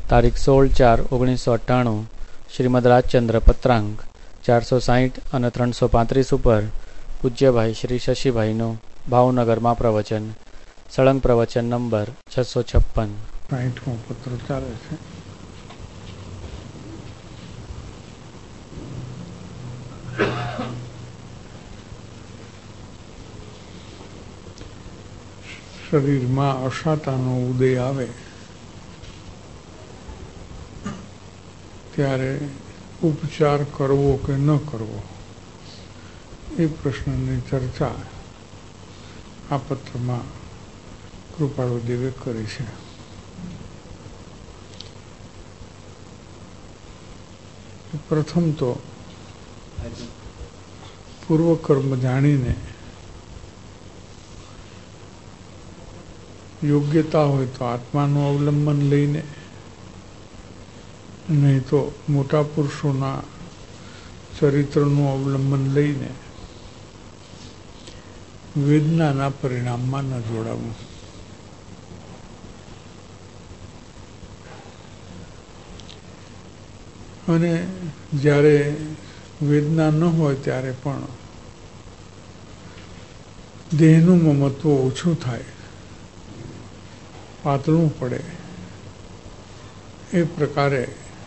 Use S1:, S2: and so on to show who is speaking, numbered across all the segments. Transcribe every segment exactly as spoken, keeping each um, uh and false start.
S1: તારીખ સોળ ચાર ઓગણીસો અઠ્ઠાણું શ્રીમદ રાજચંદ્ર પત્રાંક ચારસો સાહીઠ અને ત્રણસો પાંત્રીસ ઉપર પૂજ્યભાઈ શ્રી શશીભાઈનું ભાવનગરમાં પ્રવચન. સળંગ પ્રવચન નંબર છસો છપ્પન.
S2: સાહીઠમો પત્ર ચાલે છે. શરીરમાં અશાતાનો ઉદય આવે ત્યારે ઉપચાર કરવો કે ન કરવો એ પ્રશ્નની ચર્ચા આ પત્રમાં કૃપાળુદેવે કરી છે. પ્રથમ તો પૂર્વકર્મ જાણીને યોગ્યતા હોય તો આત્માનું અવલંબન લઈને, નહીં તો મોટા પુરુષોના ચરિત્રનું અવલંબન લઈને વેદનાના પરિણામમાં ન જોડાવું. અને જ્યારે વેદના ન હોય ત્યારે પણ દેહનું મમત્વ ઓછું થાય, પાતળું પડે, એ પ્રકારે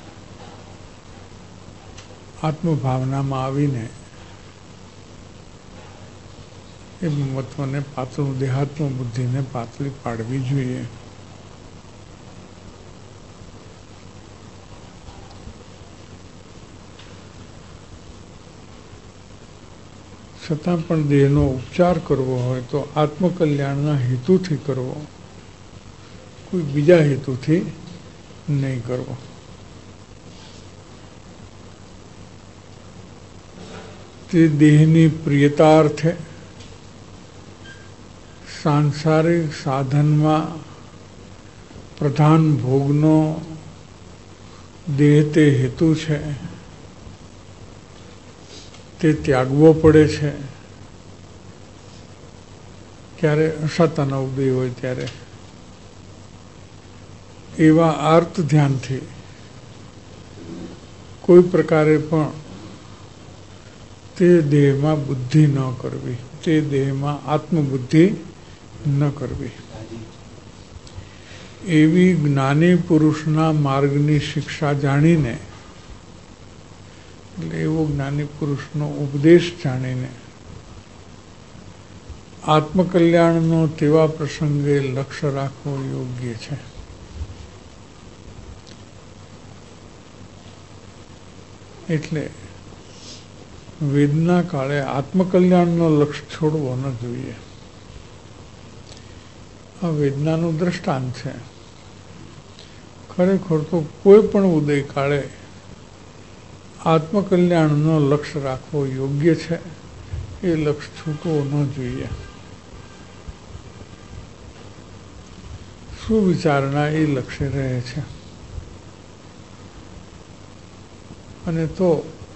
S2: આત્મભાવનામાં આવીને એ મમત્વને પાતળું, દેહાત્મ બુદ્ધિને પાતળી પાડવી જોઈએ. છતાં પણ દેહનો ઉપચાર કરવો હોય તો આત્મકલ્યાણના હેતુથી કરવો, કોઈ બીજા હેતુથી નહીં કરવો. તે દેહની પ્રિયતાર્થે સાંસારિક સાધનમાં પ્રધાન ભોગનો દેહ તે હેતુ છે, તે ત્યાગવો પડે છે. ક્યારે અશાતાના ઉદય હોય ત્યારે એવા આર્ત ધ્યાનથી કોઈ પ્રકારે પણ તે દેહમાં બુદ્ધિ ન કરવી, તે દેહમાં આત્મબુદ્ધિ ન કરવી. એવી જ્ઞાની પુરુષના માર્ગની શિક્ષા જાણીને, એટલે એવો જ્ઞાની પુરુષનો ઉપદેશ જાણીને આત્મકલ્યાણનો તેવા પ્રસંગે લક્ષ્ય રાખવો યોગ્ય છે. એટલે વેદના કાળે આત્મકલ્યાણનો લક્ષ્ય છોડવો ન જોઈએ. આ વેદનાનું દ્રષ્ટાંત છે. ખરેખર તો કોઈ પણ ઉદય કાળે આત્મકલ્યાણનો લક્ષ્ય રાખવો યોગ્ય છે. એ લક્ષ્ય છૂટવો ન જોઈએ. સુવિચારણા એ લક્ષ્ય રહે છે. અને તો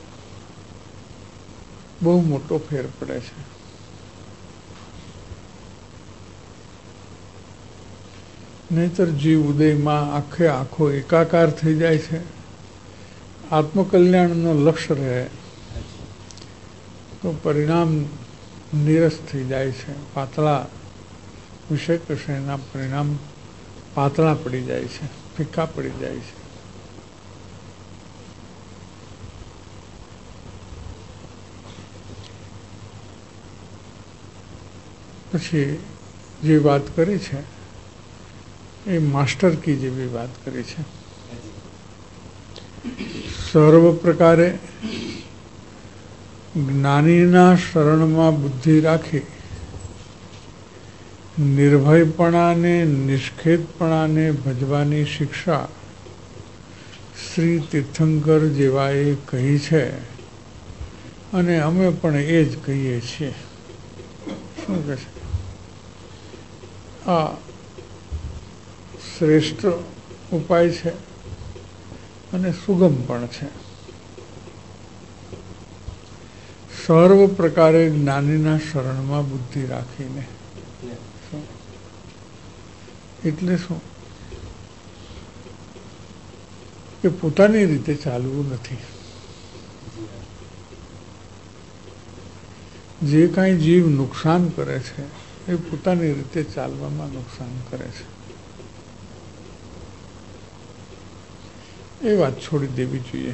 S2: બહુ મોટો ફેર પડે છે. નહીતર જીવ ઉદયમાં આખે આખો એકાકાર થઈ જાય છે. આત્મકલ્યાણનો લક્ષ્ય રહે તો પરિણામ નીરસ થઈ જાય છે. પાતળા વિષય કૃષ્ણના પરિણામ પાતળા પડી જાય છે, ફીકા પડી જાય છે. પછી જે વાત કરી છે એ માસ્ટર કી જેવી વાત કરી છે. સર્વ પ્રકારે જ્ઞાનીના શરણમાં બુદ્ધિ રાખી નિર્ભયપણાને, નિષ્ખેદપણાને ભજવાની શિક્ષા શ્રી તીર્થંકર જેવાએ કહી છે. અને અમે પણ એ જ કહીએ છીએ. શું કહે છે? આ શ્રેષ્ઠ ઉપાય છે અને સુગમ પણ છે. સર્વ પ્રકારે જ્ઞાનીના શરણમાં બુદ્ધિ રાખીને. એટલે શું? એ પોતાની રીતે ચાલવું નથી. જે કાંઈ જીવ નુકસાન કરે છે એ પોતાની રીતે ચાલવામાં નુકસાન કરે છે. એ વાત છોડી દેવી જોઈએ.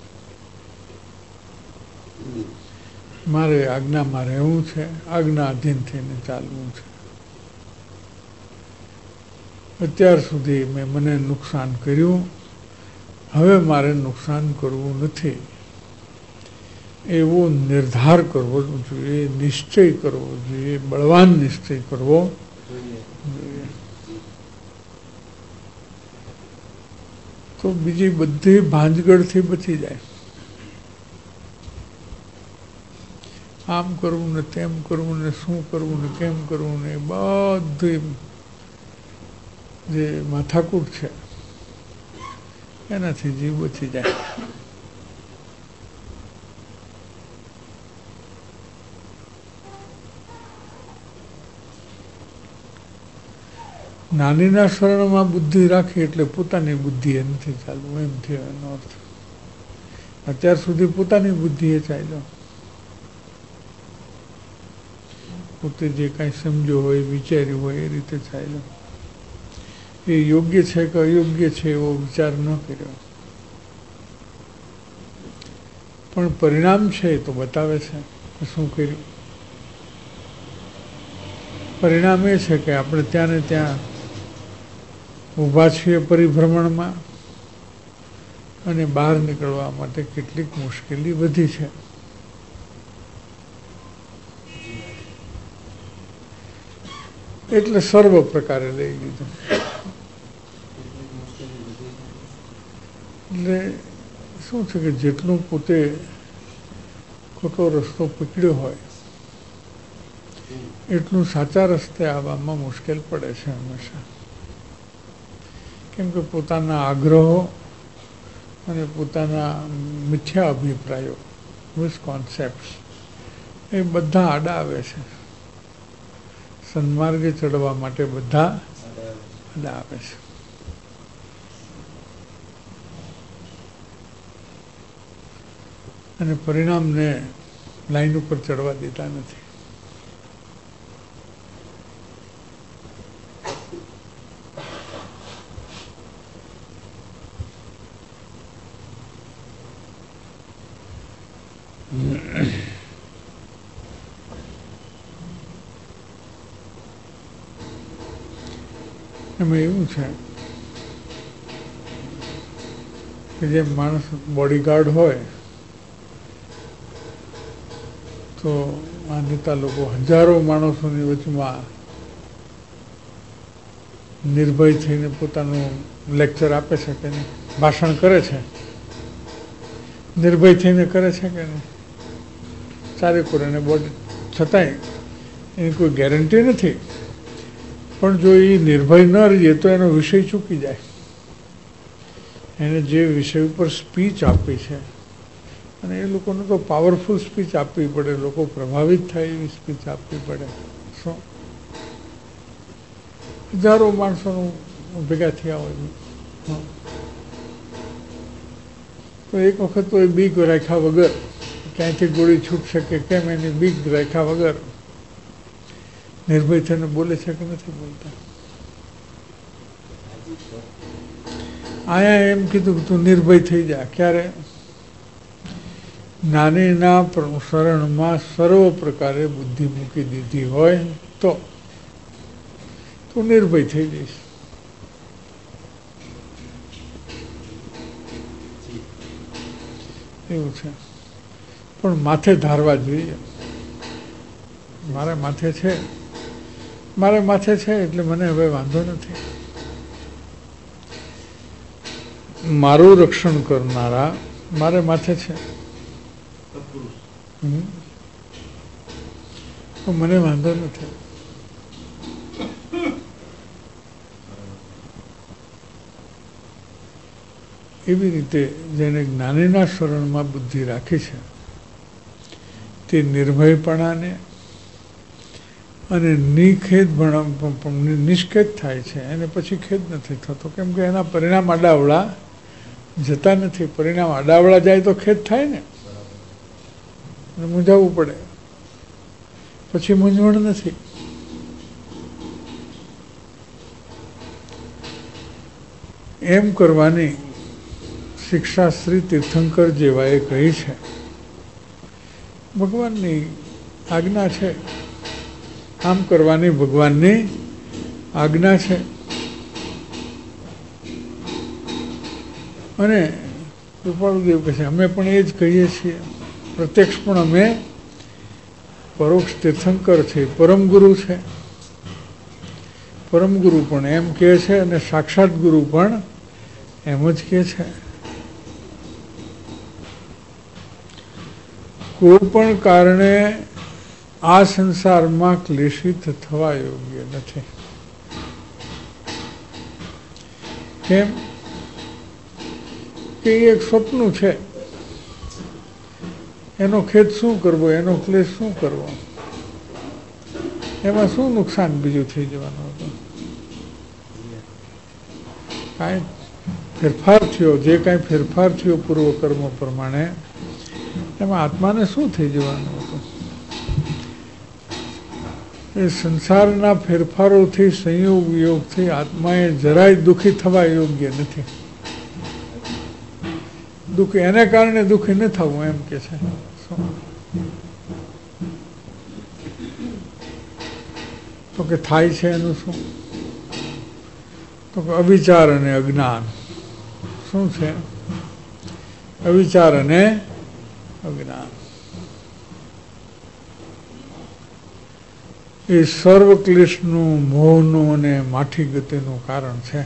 S2: મારે આજ્ઞામાં રહેવું છે, આજ્ઞા અધીન થઈને ચાલવું છે. અત્યાર સુધી મેં મને નુકસાન કર્યું, હવે મારે નુકસાન કરવું નથી એવો નિર્ધાર કરવો જોઈએ, નિશ્ચય કરવો જોઈએ, બળવાન નિશ્ચય કરવો જોઈએ. તો બીજી બધી ભાંજગડથી બચી જાય. આમ કરવું ને તેમ કરવું ને શું કરવું ને કેમ કરવું ને બધી જે માથાકૂટ છે એનાથી જીવ બચી જાય. નાનીના શરણમાં બુદ્ધિ રાખી એટલે પોતાની બુદ્ધિ એ નથી ચાલવું, એમ થયો એનો અર્થ. અત્યાર સુધી પોતાની બુદ્ધિ એ ચાલ્યો, પોતે જે કાંઈ સમજ્યો હોય, વિચાર્યું હોય એ રીતે ચાલ્યો. એ યોગ્ય છે કે અયોગ્ય છે એવો વિચાર ન કર્યો, પણ પરિણામ છે એ તો બતાવે છે કે શું કર્યું. પરિણામ એ છે કે આપણે ત્યાં ને ત્યાં ઊભા છીએ પરિભ્રમણમાં, અને બહાર નીકળવા માટે કેટલીક મુશ્કેલી વધી છે. એટલે સર્વ પ્રકારે લઈ લીધું. એટલે શું છે કે જેટલું પોતે ખોટો રસ્તો પકડ્યો હોય એટલું સાચા રસ્તે આવવામાં મુશ્કેલ પડે છે હંમેશા. કેમ કે પોતાના આગ્રહો અને પોતાના મિથ્યા અભિપ્રાયો, મિસકોન્સેપ્ટ્સ, એ બધા આડા આવે છે. સન્માર્ગે ચડવા માટે બધા આડા આવે છે. અને પરિણામને લાઈન ઉપર ચડવા દેતા નથી. એમાં એવું છે કે જે માણસ બોડીગાર્ડ હોય તો આ નેતા લોકો હજારો માણસોની વચમાં નિર્ભય થઈને પોતાનું લેક્ચર આપે છે કે નહીં, ભાષણ કરે છે, નિર્ભય થઈને કરે છે કે નહીં, ચારે કોરેને બોડી, છતાંય એની કોઈ ગેરંટી નથી. પણ જો એ નિર્ભય ન રહીએ તો એનો વિષય ચૂકી જાય. એને જે વિષય ઉપર સ્પીચ આપી છે, અને એ લોકોને તો પાવરફુલ સ્પીચ આપવી પડે, લોકો પ્રભાવિત થાય એવી સ્પીચ આપવી પડે. શું હજારો માણસોનું ભેગા થયા હોય તો એક વખત તો એ બીક રાખ્યા વગર, ક્યાંયથી ગોળી છૂટશે કે કેમ એની બીક રાખ્યા વગર નિર્ભય થઈને બોલે છે કે નથી બોલતા. આયા એમ કીધું કે તું નિર્ભય થઈ જા. ક્યારે? નાનીના શરણમાં સર્વ પ્રકારે બુદ્ધિ મૂકી દીધી હોય તો તું નિર્ભય થઈ જઈશ. એવું છે. પણ માથે ધારવા જોઈએ. મારે માથે છે, મારે માથે છે એટલે મને હવે વાંધો નથી. મારું રક્ષણ કરનારા મારે માથે છે તો મને વાંધો નથી. એવી રીતે જેને જ્ઞાનીના શરણમાં બુદ્ધિ રાખી છે તે નિર્ભયપણાને અને નિખેદ નિષ્ખેદ થાય છે. એને પછી ખેદ નથી થતો, કેમ કે એના પરિણામ આડાવડા જતા નથી. પરિણામ આડાવડા જાય તો ખેદ થાય ને, મૂંઝાવવું પડે. પછી મૂંઝવણ નથી. એમ કરવાની શિક્ષા શ્રી તીર્થંકર જેવાએ કહી છે. ભગવાનની આજ્ઞા છે, આમ કરવાની ભગવાનની આજ્ઞા છે. અને કૃપાળુદેવ કહે છે અમે પણ એ જ કહીએ છીએ. પ્રત્યક્ષ પણ અમે પરોક્ષ તીર્થંકર છે, પરમ ગુરુ છે. પરમ ગુરુ પણ એમ કહે છે અને સાક્ષાત ગુરુ પણ એમ જ કહે છે. કોઈ પણ કારણે આ સંસારમાં ક્લેશિત થવા યોગ્ય નથી. કેમ કે એક સ્વપ્ન છે, એનો ખેદ શું કરવો, એનો ક્લેશ શું કરવો, એમાં શું નુકસાન બીજું થઈ જવાનું હતું? કાંઈ ફેરફાર થયો, જે કાંઈ ફેરફાર થયો પૂર્વકર્મ પ્રમાણે, એમાં આત્માને શું થઈ જવાનું હતું? એ સંસારના ફેરફારોથી, સંયોગ વિયોગથી આત્માએ જરાય દુઃખી થવા યોગ્ય નથી. દુઃખ એને કારણે દુઃખી ન થવું એમ કે છે. તો કે થાય છે એનું શું? તો કે અવિચાર અને અજ્ઞાન. શું છે? અવિચાર અને અજ્ઞાન. એ સર્વ ક્લેશનું, મોહનું અને માઠી ગતિનું કારણ છે.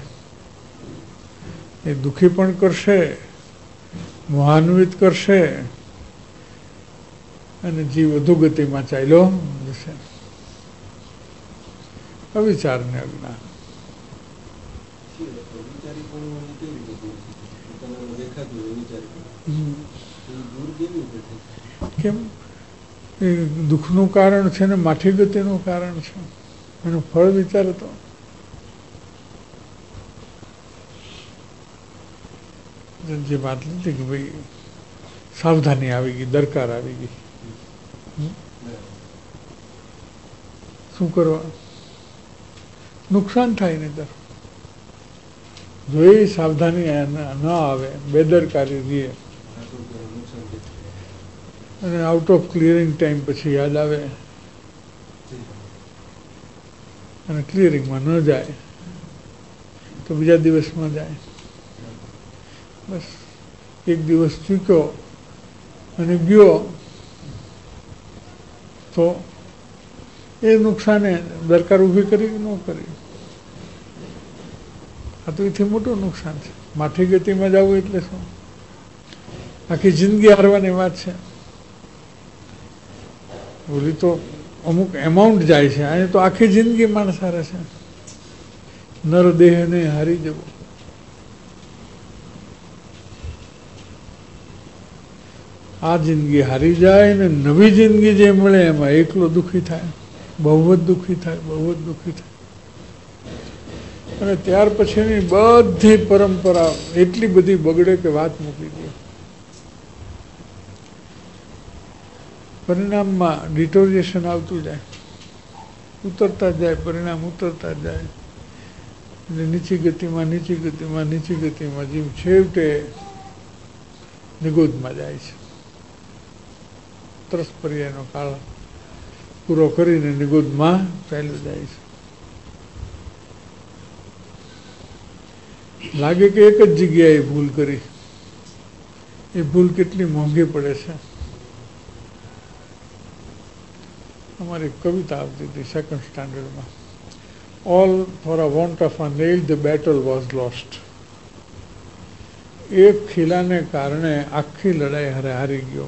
S2: એ દુઃખી પણ કરશે, મોહાન્વિત કરશે અને જીવ વધુ ગતિમાં ચાલ્યો જશે. અવિચાર ને અજ્ઞાન. કેમ? એ દુઃખનું કારણ છે ને માઠી ગતિનું કારણ છે. એનું ફળ વિચાર હતો. જે વાત લીધી કે ભાઈ સાવધાની આવી ગઈ, દરકાર આવી ગઈ, શું કરવા? નુકસાન થાય ને દર. જો એ સાવધાની ન આવે, બેદરકારી રહે અને આઉટ ઓફ ક્લિયરિંગ ટાઈમ પછી યાદ આવે અને ક્લિયરિંગમાં ન જાય તો બીજા દિવસમાં જાય. બસ એક દિવસ ચૂક્યો અને ગયો તો એ નુકસાને દરકાર ઊભી કરી કે ન કરી? આ તો એથી મોટું નુકસાન છે. માઠી ગતિમાં જવું એટલે શું? આખી જિંદગી હારવાની વાત છે. ઓલી તો અમુક એમાઉન્ટ જાય છે, અહીં તો આખી જિંદગી માણસ હારે છે. નરદેહને હારી જવું. આ જિંદગી હારી જાય ને નવી જિંદગી જે મળે એમાં એકલો દુઃખી થાય, બહુ જ દુઃખી થાય, બહુ જ દુઃખી થાય. અને ત્યાર પછીની બધી પરંપરા એટલી બધી બગડે કે વાત મૂકી દે. પરિણામમાં ડિટોરિએશન આવતું જાય, ઉતરતા જાય, પરિણામ ઉતરતા જાય. એટલે નીચી ગતિમાં નીચી ગતિમાં નીચી ગતિમાં જીવ છેવટે નિગોદમાં જાય છે. ત્રસ પર્યાયનો કાળ પૂરો કરીને નિગોદમાં ચાલ્યો જાય છે. લાગે કે એક જ જગ્યાએ ભૂલ કરી. એ ભૂલ કેટલી મોંઘી પડે છે. અમારી કવિતા આવતી હતી સેકન્ડ સ્ટાન્ડર્ડમાં. All for a want of a nail the battle was lost. એક ખીલાને કારણે આખી લડાઈ હારે હારી ગયો.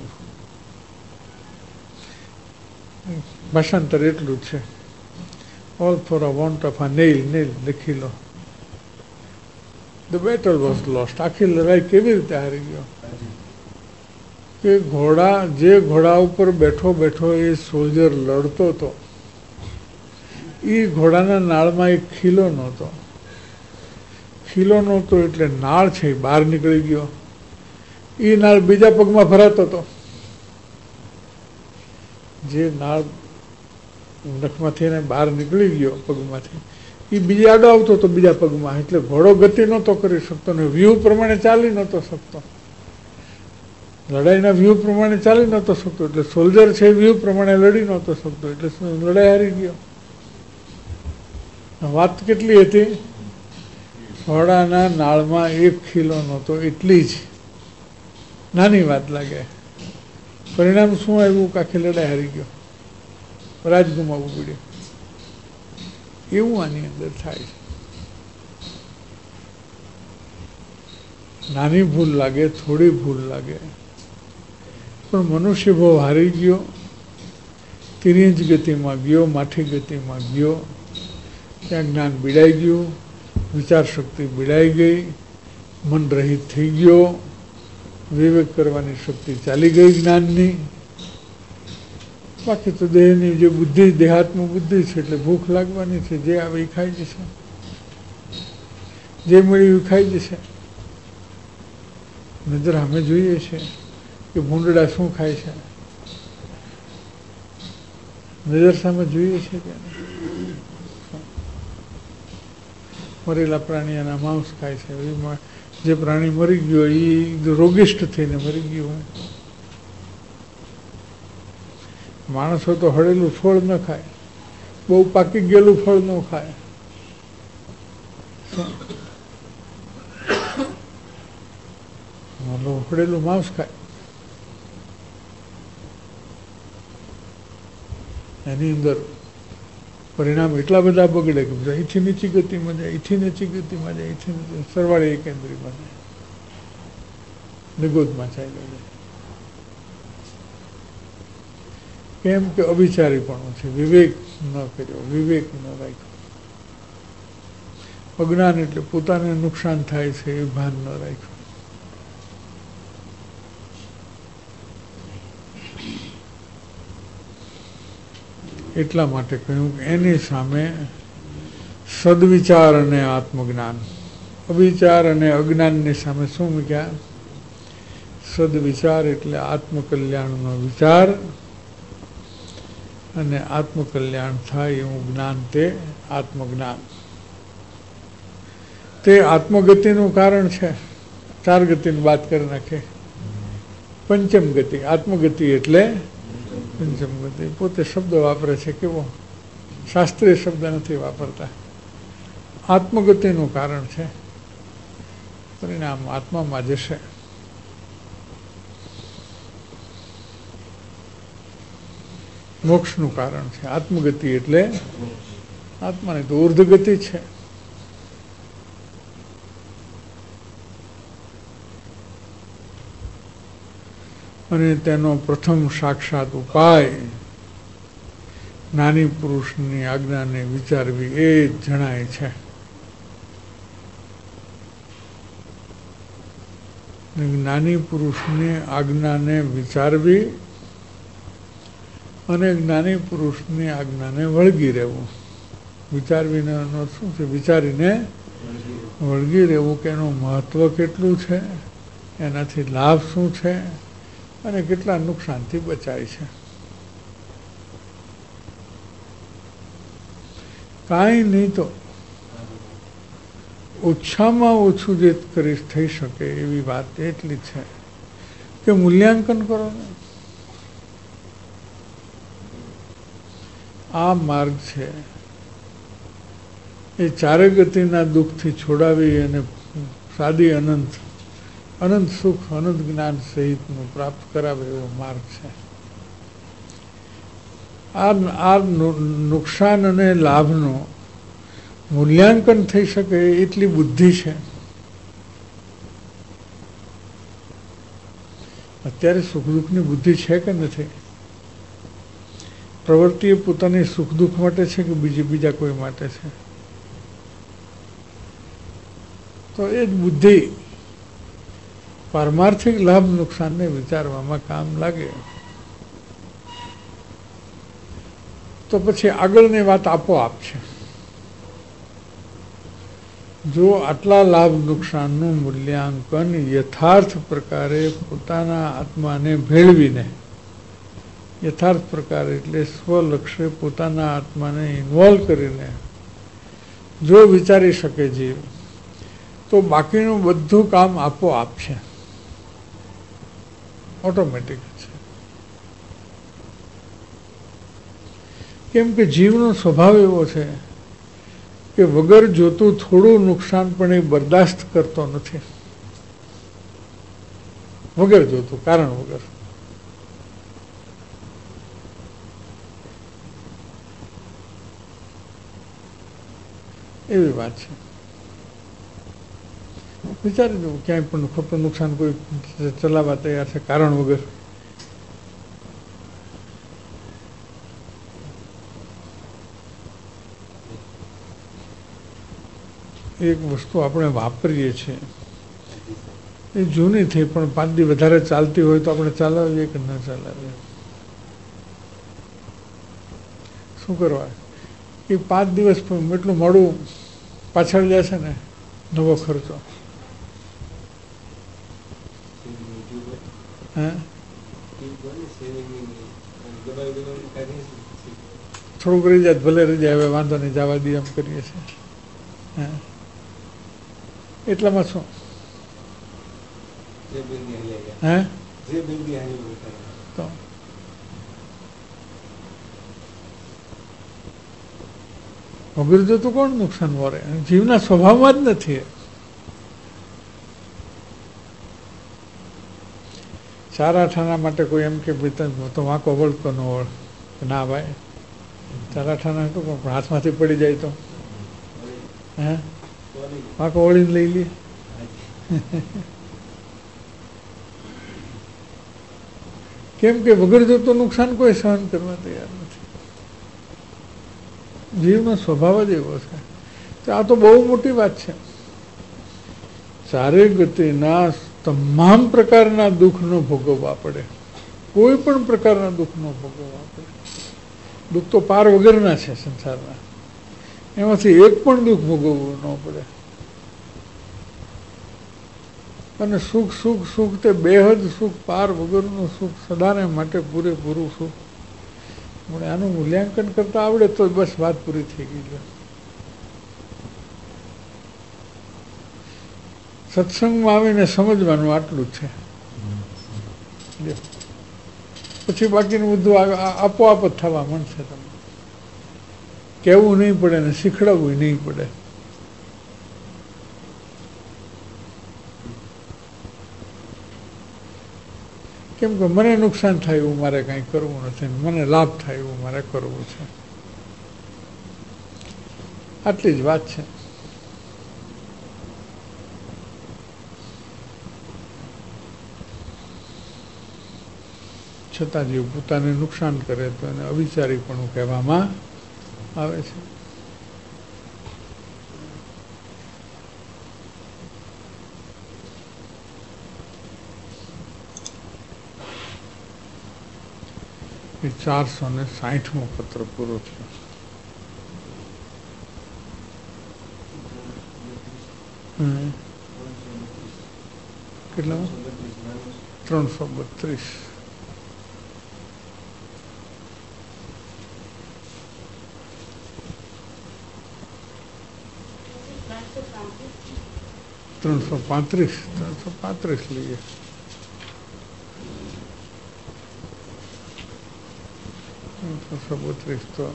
S2: ભાષાંતર એટલું જ છે. All for a want of a nail, nail લખી લો. The battle was lost. આખી લડાઈ કેવી રીતે હારી ગયો? કે ઘોડા, જે ઘોડા ઉપર બેઠો બેઠો એ સોલ્જર લડતો હતો, એ ઘોડાના નાળમાં એક ખીલો નહોતો. ખીલો નહોતો એટલે નાળ છે એ બહાર નીકળી ગયો. એ નાળ બીજા પગમાં ભરાતો હતો. જે નાળ નખમાંથી એને બહાર નીકળી ગયો પગમાંથી, એ બીજા આડો આવતો હતો બીજા પગમાં. એટલે ઘોડો ગતિ નહોતો કરી શકતો ને વ્યૂહ પ્રમાણે ચાલી નહોતો શકતો. લડાઈના વ્યૂહ પ્રમાણે ચાલી નહોતો શકતો. એટલે સોલ્જર છે વ્યૂહ પ્રમાણે લડી નહોતો શકતો. એટલે લડાઈ હારી ગયો. વાત કેટલી હતી? ઘોડાના નાળમાં એક ખીલો નહોતો, એટલી જ નાની વાત લાગે. પરિણામ શું આવ્યું? આખી લડાઈ હારી ગયો, રાજ ગુમાવવું પડ્યું. એવું આની અંદર થાય છે. નાની ભૂલ લાગે, થોડી ભૂલ લાગે, પણ મનુષ્ય બહુ હારી ગયો. તિર્યંજ ગતિમાં ગયો, માઠી ગતિમાં ગયો. ત્યાં જ્ઞાન બીડાઈ ગયું, વિચાર શક્તિ બીડાઈ ગઈ, મન રહિત થઈ ગયો, વિવેક કરવાની શક્તિ ચાલી ગઈ જ્ઞાનની. બાકી તો દેહની જે બુદ્ધિ, દેહાત્મ બુદ્ધિ છે એટલે ભૂખ લાગવાની છે. જે આવે એ ખાઈ જશે, જે મળ્યું એ ખાઈ જશે. નજર અમે જોઈએ છે કે ભૂંડડા શું ખાય છે, નજર સામે જોઈએ છે કે મરેલા પ્રાણીઓના માંસ ખાય છે. જે પ્રાણી મરી ગયો એ રોગિષ્ટ થઈને મરી ગયું હોય. માણસો તો હળેલું ફળ ન ખાય, બહુ પાકી ગયેલું ફળ ન ખાય. હળેલું માંસ ખાય. એની અંદર પરિણામ એટલા બધા બગડે કે બધા અહીંથી નીચી ગતિમાં જાય, અહીંથી નીચી ગતિમાં જાય, અહીંથી સરવાળે એકેન્દ્રીમાં જાય, નિગોદમાં ચાલ્યો જાય. કેમ કે અવિચારીપણું છે, વિવેક ન કર્યો, વિવેક ન રાખ્યો. અજ્ઞાન એટલે પોતાને નુકસાન થાય છે એ ભાન ન રાખ્યું. એટલા માટે કહ્યું કે એની સામે સદવિચાર અને આત્મજ્ઞાન, અવિચાર અને અજ્ઞાનની સામે શું મૂક્યા? સદવિચાર એટલે આત્મકલ્યાણનો વિચાર, અને આત્મકલ્યાણ થાય એવું જ્ઞાન, તે આત્મજ્ઞાન. તે આત્મગતિનું કારણ છે. ચાર ગતિની વાત કરી નાખે. પંચમ ગતિ, આત્મગતિ એટલે પંચમ ગતિ. પોતે શબ્દ વાપરે છે, કેવો શાસ્ત્રીય શબ્દ નથી વાપરતા. આત્મગતિનું કારણ છે, પરિણામ આત્મામાં જશે. મોક્ષનું કારણ છે આત્મગતિ એટલે આત્માની તો ઉર્ધ્વ ગતિ છે. અને તેનો પ્રથમ સાક્ષાત ઉપાય જ્ઞાની પુરુષની આજ્ઞાને વિચારવી એ જ જણાય છે. જ્ઞાની પુરુષની આજ્ઞાને વિચારવી અને જ્ઞાની પુરુષની આજ્ઞાને વળગી રહેવું. વિચારવીને શું છે? વિચારીને વળગી રહેવું કે એનું મહત્વ કેટલું છે, એનાથી લાભ શું છે અને કેટલા નુકસાનથી બચાય છે. કાંઈ નહીં તો ઓછામાં ઓછું જે કરી થઈ શકે એવી વાત એટલી છે કે મૂલ્યાંકન કરો ને. આ માર્ગ છે એ ચારે ગતિના દુઃખથી છોડાવી અને સાદી અનંત અનંત સુખ, અનંત જ્ઞાન સહિતનું પ્રાપ્ત કરાવે એવો માર્ગ છે. આ આ નુકસાન અને લાભનું મૂલ્યાંકન થઈ શકે એટલી બુદ્ધિ છે. અત્યારે સુખ દુઃખની બુદ્ધિ છે કે નથી? પ્રવૃત્તિ એ પોતાની સુખ દુઃખ માટે છે કે બીજી બીજા કોઈ માટે છે? તો એ જ બુદ્ધિ પારમાર્થિક લાભ નુકસાનને વિચારવામાં કામ લાગે તો પછી આગળની વાત આપોઆપ છે. જો આટલા લાભ નુકસાનનું મૂલ્યાંકન યથાર્થ પ્રકારે પોતાના આત્માને ભેળવીને, યથાર્થ પ્રકારે એટલે સ્વલક્ષ્ય પોતાના આત્માને ઇન્વોલ્વ કરીને જો વિચારી શકે જીવ, તો બાકીનું બધું કામ આપોઆપ છે, ઓટોમેટિક છે. કેમ કે જીવનો સ્વભાવ એવો છે કે વગર જોતું થોડું નુકસાન પણ એ બરદાસ્ત કરતો નથી, વગર જોતું, કારણ વગર. એવી વાત છે. વિચારી દઉં, ક્યાંય પણ ખોટું નુકસાન કોઈ ચલાવવા તૈયાર છે કારણ વગર. એક વસ્તુ આપણે વાપરીએ છીએ એ જૂની થઈ પણ પાંચ દી વધારે ચાલતી હોય તો આપણે ચલાવીએ કે ન ચલાવીએ? શું કરવા? એ પાંચ દિવસ એટલું મોડું પાછળ જાય છે ને, નવો ખર્ચો. હે થોડુંક રહી જાય ભલે રહી જાય, હવે વાંધો નહીં, જવા દઈએ એમ કરીએ છીએ. હે એટલામાં શું? હે તો વગર જોતું કોણ નુકસાન વરે? જીવના સ્વભાવમાં જ નથી. ચાર આઠાના માટે કોઈ એમ કે તો વાંકો વળતો ન વળ, ના ભાઈ, ચાર આઠાના હતું પણ હાથમાંથી પડી જાય તો હે વાંકો વળીને લઈ લે. કેમ કે વગર જોતું નુકસાન કોઈ સહન કરવા તૈયાર નથી. જીવનો સ્વભાવ જ એવો છે. તો આ તો બહુ મોટી વાત છે. ચારે ગતિના તમામ પ્રકારના દુઃખનો ભોગવવા પડે, કોઈ પણ પ્રકારના દુઃખનો ભોગવવા પડે. દુઃખ તો પાર વગરના છે સંસારના, એમાંથી એક પણ દુઃખ ભોગવવું ન પડે. અને સુખ સુખ સુખ તે બેહદ સુખ, પાર વગરનું સુખ, સદાને માટે પૂરેપૂરું સુખ. મને આનું મૂલ્યાંકન કરતા આવડે તો બસ વાત પૂરી થઈ ગઈ છે. સત્સંગમાં આવીને સમજવાનું આટલું જ છે. પછી બાકીનું બધું આપોઆપ જ થવા મળશે. તમને કહેવું નહીં પડે ને શીખડાવવું નહીં પડે. કેમ કે મને નુકસાન થાય એવું મારે કાંઈ કરવું નથી, મને લાભ થાય એવું મારે કરવું છે. આટલી જ વાત છે. છતાં જે પોતાને નુકસાન કરે તો એને અવિચારીપણું કહેવામાં આવે છે. એ ચારસો ને સાહીઠમો પત્ર પૂરો થયો. કેટલા? ત્રણસો બત્રીસ. ત્રણસો પાંત્રીસ ત્રણસો પાંત્રીસ લઈએ. ત્રણસો બત્રીસ તો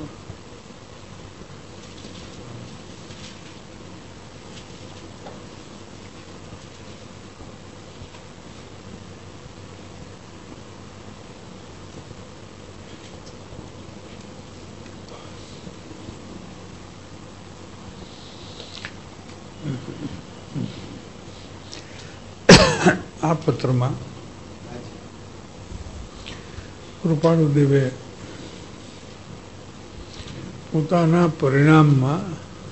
S2: આ પત્રમાં કૃપાળુદેવે પોતાના પરિણામમાં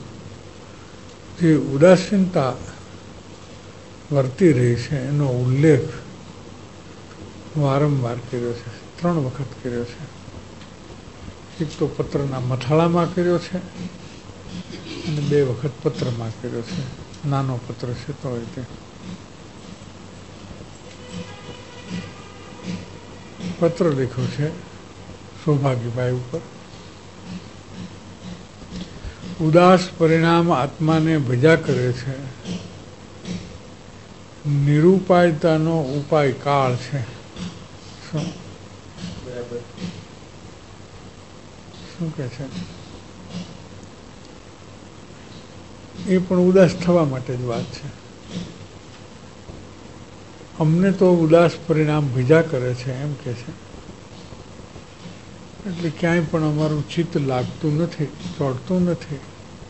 S2: જે ઉદાસીનતા વર્તી રહી છે એનો ઉલ્લેખ વારંવાર કર્યો છે. ત્રણ વખત કર્યો છે. એક તો પત્રના મથાળામાં કર્યો છે અને બે વખત પત્રમાં કર્યો છે. નાનો પત્ર છે તો હોય તે પત્ર લખ્યો છે સૌભાગ્યભાઈ ઉપર. ઉદાસ પરિણામ આત્માને ભજા કરે છે, નિરૂપાયતાનો ઉપાય કાળ છે. શું શું કે છે? એ પણ ઉદાસ થવા માટે જ વાત છે. અમને તો ઉદાસ પરિણામ ભજા કરે છે એમ કે છે. એટલે ક્યાંય પણ અમારું ચિત્ત લાગતું નથી, ચોંટતું નથી,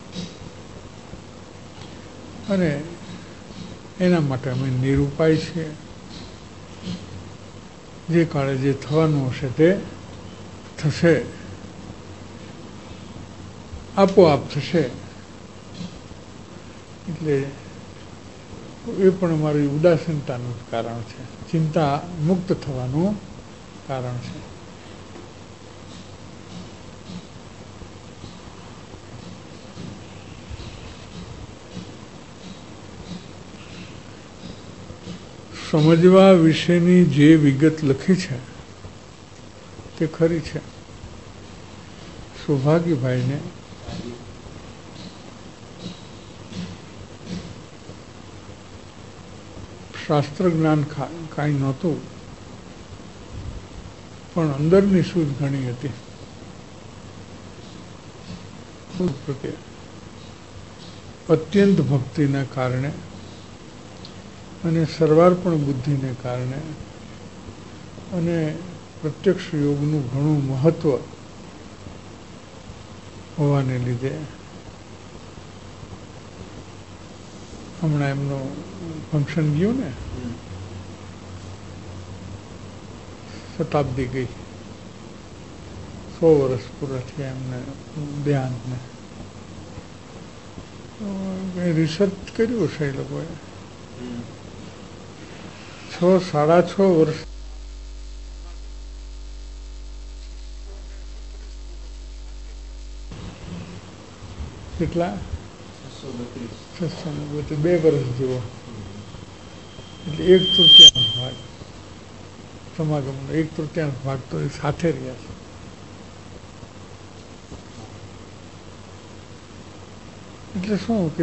S2: અને એના માટે અમે નિરૂપાય છીએ. જે કાળે જે થવાનું હશે તે થશે, આપોઆપ થશે. એટલે એ પણ અમારી ઉદાસીનતાનું કારણ છે, ચિંતા મુક્ત થવાનું કારણ છે. સમજવા વિશેની જે વિગત લખી છે તે ખરી છે. સૌભાગ્યભાઈને શાસ્ત્ર જ્ઞાન કાંઈ નહોતું, પણ અંદરની સૂઝ ઘણી હતી. પ્રત્યે અત્યંત ભક્તિના કારણે અને સર્વાર્પણ બુદ્ધિને કારણે અને પ્રત્યક્ષ યોગનું ઘણું મહત્વ હોવાને લીધે હમણાં એમનું ફંક્શન ગયું ને, શતાબ્દી ગઈ, સો વર્ષ પૂરા થયા એમને દેહાંતને. રિસર્ચ કર્યું હશે એ લોકોએ. છ સાડા છ વર્ષ કેટલા છસો ને બત્રીસ બે વર્ષ જેવો. એટલે એક તૃતીયાંશ ભાગ સમાગમનો એક તૃતીયાંશ ભાગ તો એ સાથે રહ્યા છે. એટલે શું કે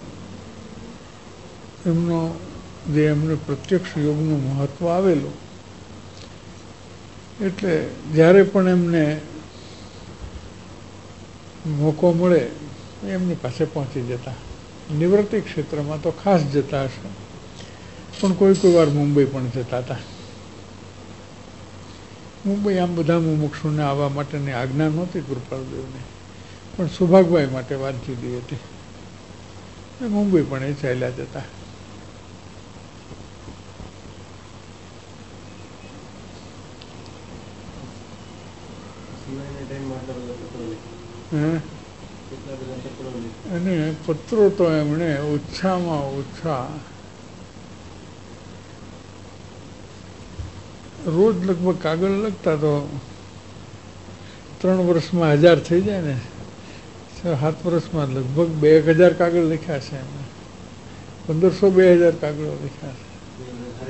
S2: એમનો જે એમને પ્રત્યક્ષ યોગનું મહત્વ આવેલું, એટલે જ્યારે પણ એમને મોકો મળે એમની પાસે પહોંચી જતા. નિવૃત્તિ ક્ષેત્રમાં તો ખાસ જતા હશે, પણ કોઈ કોઈ વાર મુંબઈ પણ જતા હતા. મુંબઈ આમ બધા મુમુક્ષુને આવવા માટેની આજ્ઞા નહોતી કૃપાળદેવને, પણ સૌભાગભાઈ માટે વાત જુદી હતી. મુંબઈ પણ એ ચાલ્યા જતા. અને પત્રો તો એમણે ઓછામાં ઓછા રોજ લગભગ કાગળ લખતા તો ત્રણ વર્ષમાં હજાર થઈ જાય ને, સાત વર્ષમાં લગભગ બે એક હજાર કાગળ લખ્યા છે એમને. પંદરસો બે હજાર કાગળો લખ્યા છે,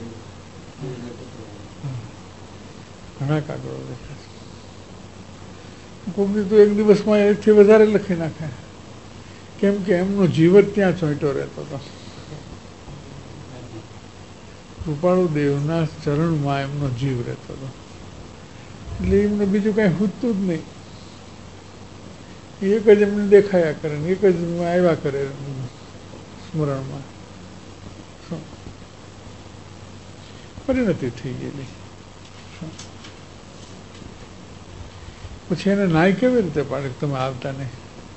S2: ઘણા કાગળો લખ્યા છે. કોઈક તો એક દિવસમાં એકથી વધારે લખી નાખે, કેમ કે એમનો જીવ જ ત્યાં ચોંટ્યો રહેતો હતો. કૃપાળુ દેવના ચરણમાં એમનો જીવ રહેતો હતો. એટલે એમને બીજું કાંઈ ખૂટતું જ નહીં. એક જ એમને દેખાયા કરે ને એક જ આવ્યા કરે સ્મરણમાં. પરિણતિ થઈ ગયેલી. પછી એને નાય કેવી રીતે પાડે તમે આવતા નહીં?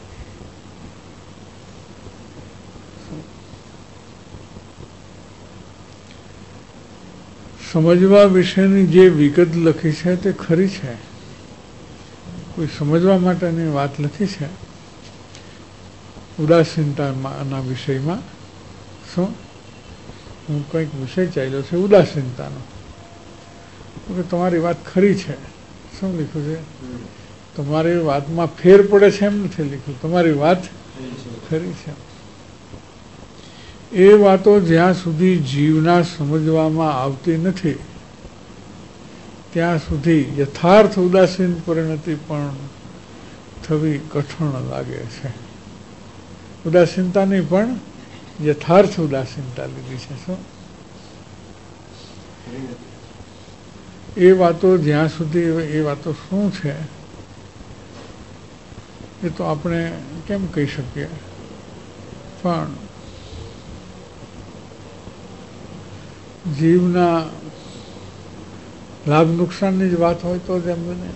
S2: સમજવા વિશેની જે વિગત લખી છે તે ખરી છે. કોઈ સમજવા માટેની વાત લખી છે ઉદાસીનતાના વિષયમાં. શું હું કંઈક વિષય ચાલ્યો છે ઉદાસીનતાનો, કે તમારી વાત ખરી છે. શું લખ્યું છે? તમારી વાતમાં ફેર પડે છે એમ નથી લખ્યું, તમારી વાત ખરી છે. એ વાતો જ્યાં સુધી જીવના સમજવામાં આવતી નથી ત્યાં સુધી યથાર્થ ઉદાસીન પરિણતિ પણ થવી કઠણ લાગે છે. ઉદાસીનતાની પણ યથાર્થ ઉદાસીનતા લીધી છે. શું એ વાતો જ્યાં સુધી, એ વાતો શું છે એ તો આપણે કેમ કહી શકીએ, પણ જીવના લાભ નુકસાનની જ વાત હોય તો જ એમ બને.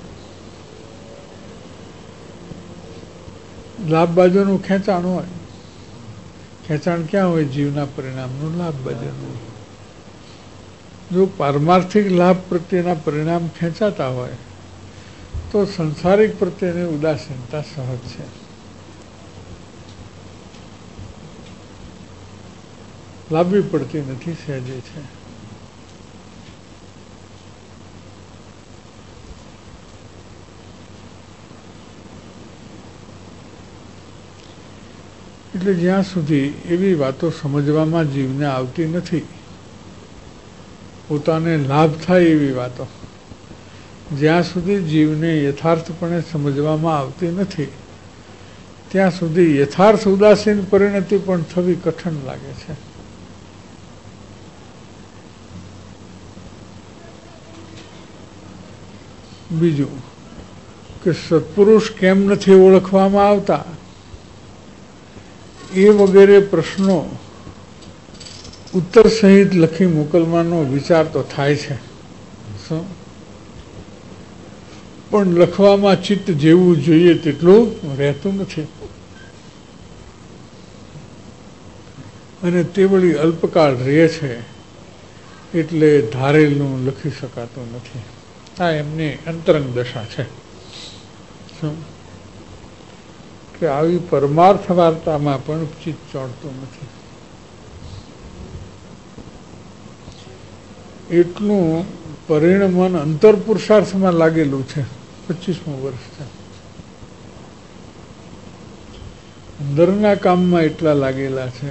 S2: લાભ બાજુનું ખેંચાણ હોય. ખેંચાણ ક્યાં હોય? જીવના પરિણામનું લાભ બાજુનું. જો પારમાર્થિક લાભ પ્રત્યેના પરિણામ ખેંચાતા હોય તો સંસારિક પ્રત્યેની ઉદાસીનતા સહજ છે. લાવવી પડતી નથી, સહેજે છે. એટલે જ્યાં સુધી એવી વાતો સમજવામાં જીવને આવતી નથી, પોતાને લાભ થાય એવી વાતો જ્યાં સુધી જીવને યથાર્થપણે સમજવામાં આવતી નથી ત્યાં સુધી યથાર્થ ઉદાસીન પરિણતિ પણ થવી કઠણ લાગે છે. બીજું કે સત્પુરુષ કેમ નથી ઓળખવામાં આવતા એ વગેરે પ્રશ્નો ઉત્તર સહિત લખી મોકલવાનો વિચાર તો થાય છે, પણ લખવામાં ચિત્ત જેવું જોઈએ તેટલું રહેતું નથી અને તે વળી અલ્પકાળ રહે છે એટલે ધારેલું લખી શકાતું નથી. આ એમની અંતરંગ દશા છે. શું કે આવી પરમાર્થ વાર્તામાં પણ ચિત્ત ચોંટતું નથી. એટલું પરિણમન અંતર પુરુષાર્થમાં લાગેલું છે. પચીસમું વર્ષ છે. અંદરના કામમાં એટલા લાગેલા છે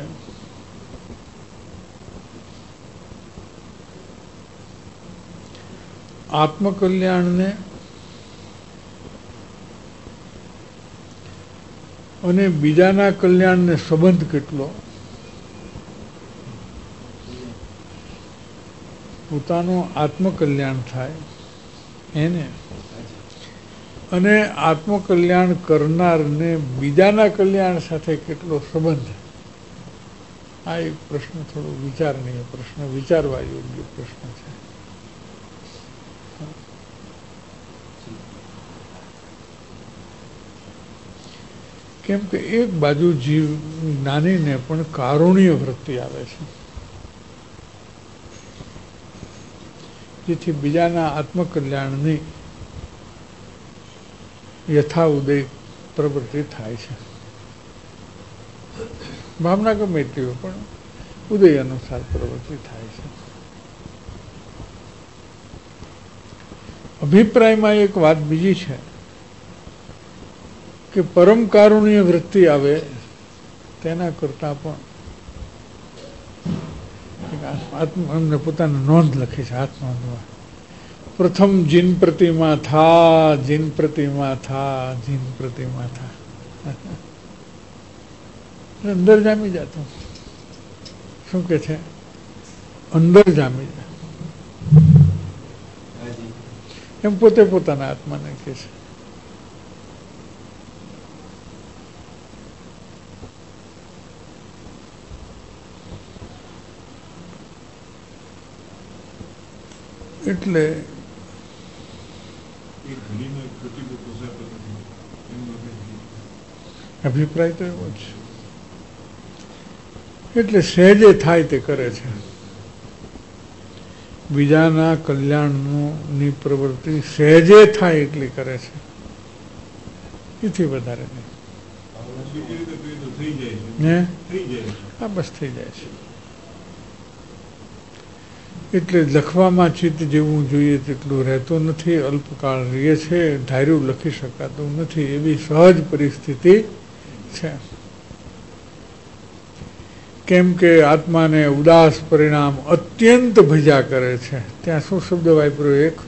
S2: આત્મકલ્યાણને અને બીજાના કલ્યાણને સંબંધ કેટલો, પોતાનું આત્મકલ્યાણ થાય એને અને આત્મકલ્યાણ કરનારને બીજાના કલ્યાણ સાથે કેટલો સંબંધ, આ એક પ્રશ્ન થોડો વિચારનીય પ્રશ્ન, વિચારવા યોગ્ય પ્રશ્ન છે. કેમ કે એક બાજુ જીવ જ્ઞાનીને પણ કારુણ્ય વૃત્તિ આવે છે, જેથી બીજાના આત્મકલ્યાણની યથા ઉદય પ્રવૃત્તિ થાય છે. ભાવના ગમે તે હોય પણ ઉદય અનુસાર પ્રવૃત્તિ થાય છે. અભિપ્રાયમાં એક વાત બીજી છે કે પરમ કારુણ્ય વૃત્તિ આવે તેના કરતા પણ આત્મ એમને પોતાની નોંધ લખી છે. હાથ નોંધવા પ્રથમ જીન પ્રતિમા થા, જીન પ્રતિમા થા, જીન પ્રતિમા થા. અંદર જામી જતો. શું કે છે? અંદર જામી જાય એમ પોતે પોતાના આત્માને કહે છે. એટલે અભિપ્રાય તો એવો જ. એટલે સહેજે થાય તે કરે છે. બીજાના કલ્યાણની પ્રવૃત્તિ સહેજે થાય એટલી કરે છે, એથી વધારે નહીં. હા, બસ થઈ જાય છે. એટલે લખવામાં ચિત્ત જેવું જોઈએ તેટલું રહેતું નથી, અલ્પકાળ રહે છે, ધાર્યું લખી શકાતું નથી, એવી સહજ પરિસ્થિતિ છે. કેમ કે આત્માને ઉદાસ પરિણામ અત્યંત ભજા કરે છે. ત્યાં શું શબ્દ વાપર્યો? એક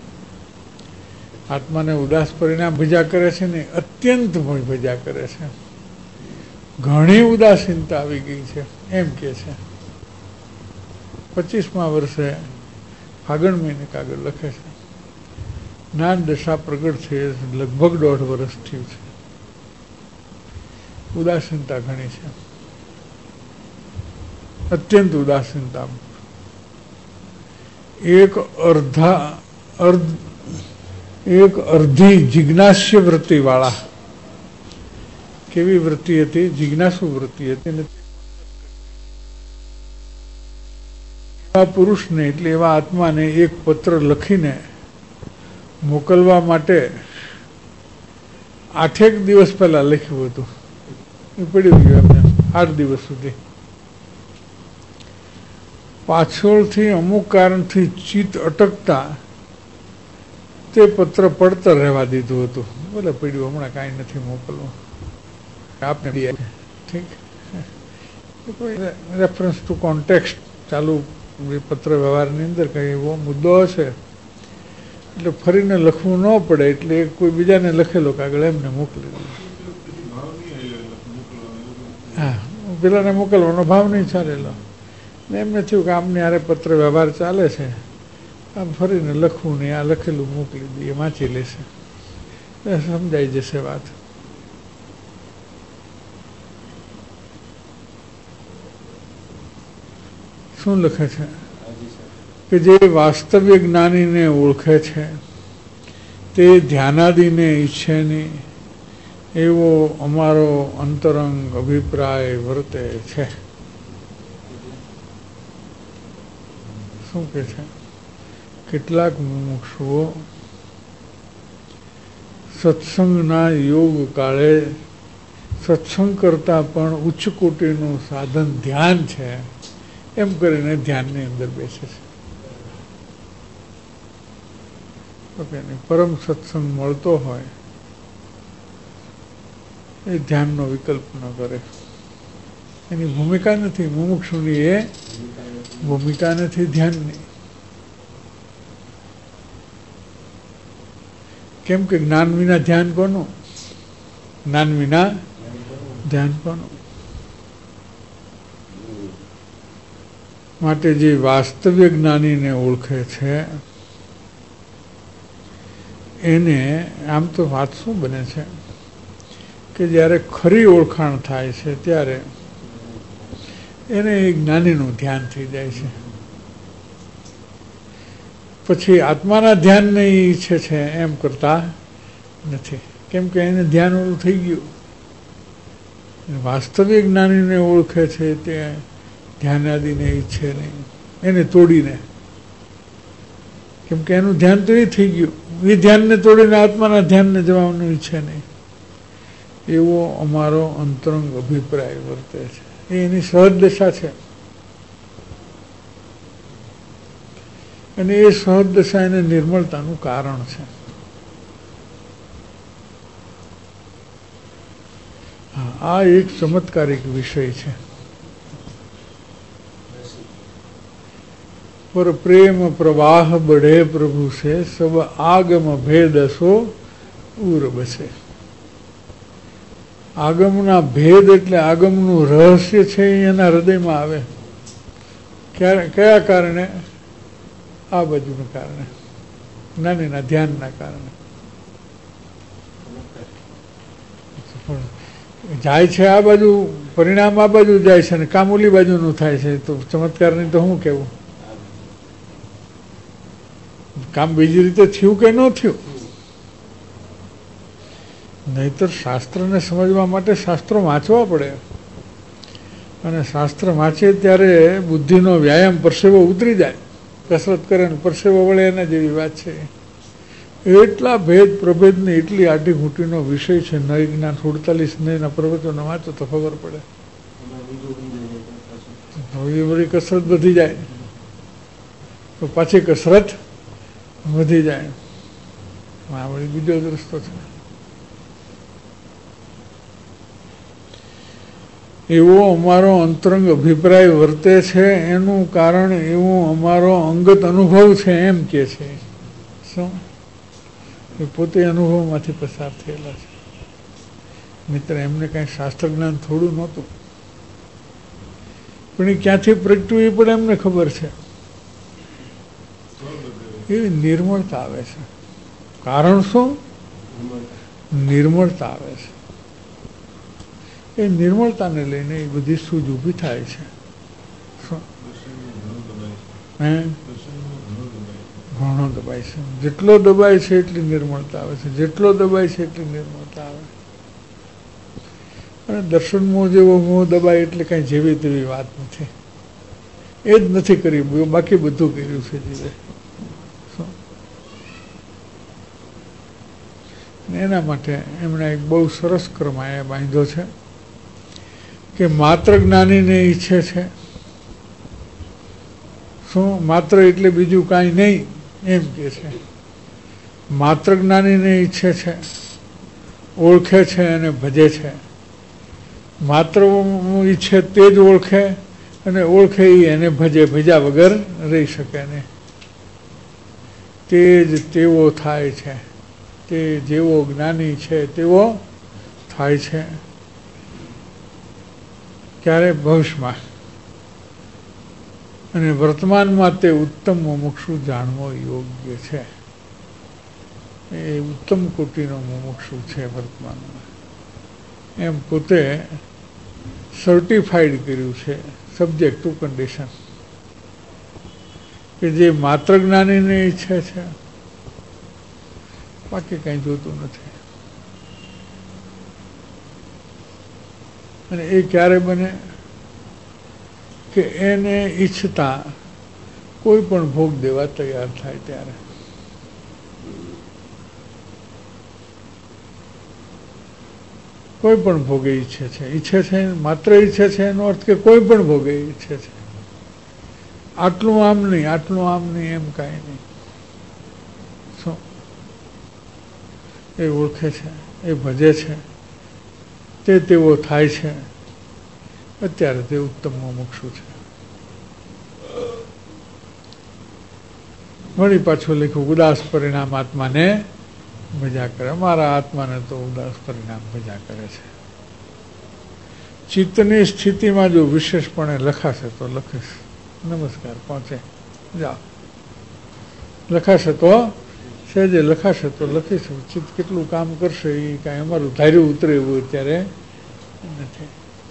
S2: આત્માને ઉદાસ પરિણામ ભજા કરે છે ને અત્યંત ભજા કરે છે. ઘણી ઉદાસીનતા આવી ગઈ છે એમ કે છે. પચીસમા વર્ષે ફાગણ મહિને કાગળ લખે છે. જ્ઞાન દશા પ્રગટ થઈ લગભગ દોઢ વર્ષ થયું છે. ઉદાસીનતા ઘણી છે, અત્યંત ઉદાસીનતા. એક અર્ધા અર્ધ એક અર્ધી જિજ્ઞાસ્ય વૃત્તિ વાળા. કેવી વૃત્તિ હતી? જિજ્ઞાસુ વૃત્તિ હતી. એવા પુરુષને એટલે એવા આત્માને એક પત્ર લખીને મોકલવા માટે આઠેક દિવસ પહેલા લખ્યું હતું. એ પડ્યું ગયું એમને આઠ દિવસ સુધી. પાછળથી અમુક કારણથી ચિત્ત અટકતા તે પત્ર પડતર રહેવા દીધું હતું. બોલે પડ્યું, હમણાં કાંઈ નથી મોકલવું, આપને ઠીક. રેફરન્સ ટુ કોન્ટેક્સ્ટ ચાલુ પત્ર વ્યવહારની અંદર કંઈ એવો મુદ્દો હશે એટલે ફરીને લખવું ન પડે એટલે કોઈ બીજાને લખેલો કાગળ એમને મોકલી દે. હા, પેલાને મોકલવાનો ભાવ નહીં ચાલેલો. ને એમને થયું કે આમને હારે પત્ર વ્યવહાર ચાલે છે, આમ ફરીને લખવું નહીં, આ લખેલું મોકલી દઈએ, વાંચી લેશે, સમજાઈ જશે વાત. શું લખે છે કે જે વાસ્તવિક જ્ઞાનીને ઓળખે છે તે ધ્યાનાદિને ઈચ્છે નહીં એવો અમારો અંતરંગ અભિપ્રાય વર્તે છે. શું કે છે? કેટલાક મુમુક્ષુઓ સત્સંગના યોગ કાળે સત્સંગ કરતાં પણ ઉચ્ચ કોટીનું સાધન ધ્યાન છે એમ કરીને ધ્યાનની અંદર બેસે છે. ઓકે, પરમ સત્સંગ મળતો હોય એ ધ્યાનનો વિકલ્પ ન કરે. એની ભૂમિકા નથી, મુમુક્ષુની એ ભૂમિકા નથી ધ્યાનની. કેમ કે જ્ઞાન વિના ધ્યાન કોનું? જ્ઞાન વિના ધ્યાન કોનું? માટે જે વાસ્તવિક જ્ઞાનીને ઓળખે છે એને આમ તો વાત શું બને છે કે જ્યારે ખરી ઓળખાણ થાય છે ત્યારે એને એ જ્ઞાનીનું ધ્યાન થઈ જાય છે. પછી આત્માના ધ્યાનને એ ઈચ્છે છે એમ કરતા નથી, કેમ કે એને ધ્યાન ઓલું થઈ ગયું. વાસ્તવિક જ્ઞાનીને ઓળખે છે તે ધ્યાન આદિને ઈચ્છે નહીં, એને તોડીને, કેમ કે એનું ધ્યાન તો એ થઈ ગયું. એ ધ્યાનને તોડીને આત્માના ધ્યાનને જવાનું ઈચ્છે નહીં એવો અમારો અંતરંગ અભિપ્રાય વર્તે છે. એ એની સહજ દશા છે અને એ સહજ દશા એને નિર્મળતાનું કારણ છે. આ એક ચમત્કારિક વિષય છે. પર પ્રેમ પ્રવાહ બઢે પ્રભુ છે, સબ આગમ ભેદ સો ઉર બસે. આગમના ભેદ એટલે આગમનું રહસ્ય છે એના હૃદયમાં આવે. ક્યારે? કયા કારણે? આ બાજુના કારણે, જ્ઞાનીના ધ્યાનના કારણે. જાય છે આ બાજુ, પરિણામ આ બાજુ જાય છે ને કામ ઓલી બાજુનું થાય છે, તો ચમત્કારની તો શું કેવું? કામ બીજી રીતે થયું કે ન થયું? નહીતર શાસ્ત્રને સમજવા માટે શાસ્ત્રો વાંચવા પડે, અને શાસ્ત્ર વાંચે ત્યારે બુદ્ધિનો વ્યાયામ પરસેવો ઉતરી જાય. કસરત કરે ને પરસેવો વળે એના જેવી વાત છે. એટલા ભેદ પ્રભેદની એટલી આટી ઘૂંટીનો વિષય છે. નય જ્ઞાન સુડતાલીસ નયના પ્રવચનો વાંચો તો ખબર પડે. એ બધી કસરત વધી જાય તો પાછી કસરત વધી જાય. આ વળી બીજો રસ્તો છે. એવો અમારો અંતરંગ અભિપ્રાય વર્તે છે, એનું કારણ એવું અમારો અંગત અનુભવ છે એમ કે છે. શું એ પોતે અનુભવમાંથી પસાર થયેલા છે. મિત્ર, એમને કાંઈ શાસ્ત્ર જ્ઞાન થોડું નહોતું, પણ એ ક્યાંથી પ્રગટ્યું એ પણ એમને ખબર છે. એવી નિર્મળતા આવે છે. કારણ શું? નિર્મળતા આવે છે. એ નિર્મળતાને લઈને એ બધી સૂઝ ઊભી થાય છે. હે ઘણો દબાય છે. જેટલો દબાય છે એટલી નિર્મળતા આવે છે. જેટલો દબાય છે એટલી નિર્મળતા આવે. અને દર્શન મોહ જેવો મોહ દબાય એટલે કાંઈ જેવી તેવી વાત નથી. એ જ નથી કરી, બાકી બધું કર્યું છે જીવે. એના માટે એમણે એક બહુ સરસ ક્રમ અહીંયા બાંધ્યો છે કે માત્ર જ્ઞાનીને ઈચ્છે છે. શું માત્ર એટલે બીજું કાંઈ નહીં એમ કે છે. માત્ર જ્ઞાનીને ઈચ્છે છે, ઓળખે છે અને ભજે છે. માત્ર ઈચ્છે તે જ ઓળખે અને ઓળખે એ એને ભજે, ભજ્યા વગર રહી શકે નહીં. તે જ તેવો થાય છે. તે જેવો જ્ઞાની છે તેવો થાય છે. ક્યારે? ભવિષ્યમાં. અને વર્તમાનમાં તે ઉત્તમ મુમુક્ષુ જાણવો યોગ્ય છે. એ ઉત્તમ કોટીનો મુમુક્ષુ છે વર્તમાનમાં. એમ પોતે સર્ટિફાઈડ કર્યું છે, સબ્જેક્ટ ટુ કન્ડિશન, કે જે માત્ર જ્ઞાનીને ઈચ્છે છે, બાકી કંઈ જોતું નથી. અને એ ક્યારે બને? કે એને ઈચ્છતા કોઈ પણ ભોગ દેવા તૈયાર થાય ત્યારે. કોઈ પણ ભોગે ઈચ્છે છે. ઈચ્છે છે માત્ર ઈચ્છે છે એનો અર્થ કે કોઈ પણ ભોગે ઈચ્છે છે. આટલું આમ નહીં, આટલું આમ નહીં, એમ કાંઈ નહીં. શું એ ઓળખે છે, એ ભજે છે, તે તેવો થાય છે. અત્યારે તે ઉત્તમ મુમુક્ષુ છે. વળી પાછું લખ્યું, ઉદાસ પરિણામ આત્માને ભજા કરે. અમારા આત્માને તો ઉદાસ પરિણામ ભજા કરે છે. ચિત્તની સ્થિતિમાં જો વિશેષપણે લખાશે તો લખીશ. નમસ્કાર પહોંચે જાઓ. લખાશે તો સહેજે લખાશે તો લખીશું. ચિત્ત કેટલું કામ કરશે એ કાંઈ અમારું ધાર્યું ઉતરે એવું અત્યારે નથી.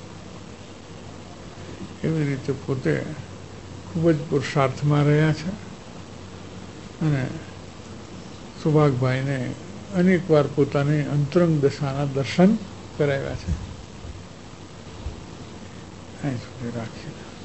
S2: એવી રીતે પોતે ખૂબ જ પુરુષાર્થમાં રહ્યા છે. અને સુભાગભાઈને અનેક વાર પોતાની અંતરંગ દશાના દર્શન કરાવ્યા છે. અહીં સુધી રાખીએ.